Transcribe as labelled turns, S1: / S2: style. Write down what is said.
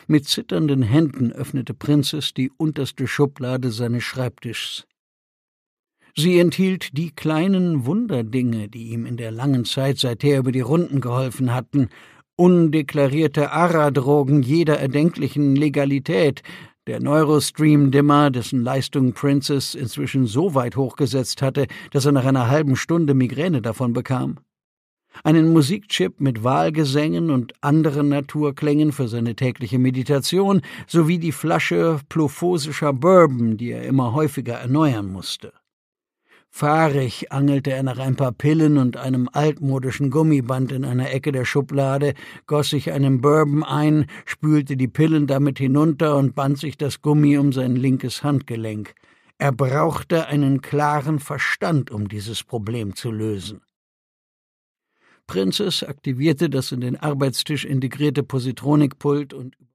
S1: Mit zitternden Händen öffnete Princess die unterste Schublade seines Schreibtischs. Sie enthielt die kleinen Wunderdinge, die ihm in der langen Zeit seither über die Runden geholfen hatten, undeklarierte Ara-Drogen jeder erdenklichen Legalität, der Neurostream-Dimmer, dessen Leistung Princess inzwischen so weit hochgesetzt hatte, dass er nach einer halben Stunde Migräne davon bekam, einen Musikchip mit Wahlgesängen und anderen Naturklängen für seine tägliche Meditation sowie die Flasche plophosischer Bourbon, die er immer häufiger erneuern musste. Fahrig angelte er nach ein paar Pillen und einem altmodischen Gummiband in einer Ecke der Schublade, goss sich einen Bourbon ein, spülte die Pillen damit hinunter und band sich das Gummi um sein linkes Handgelenk. Er brauchte einen klaren Verstand, um dieses Problem zu lösen. Princess aktivierte das in den Arbeitstisch integrierte Positronikpult und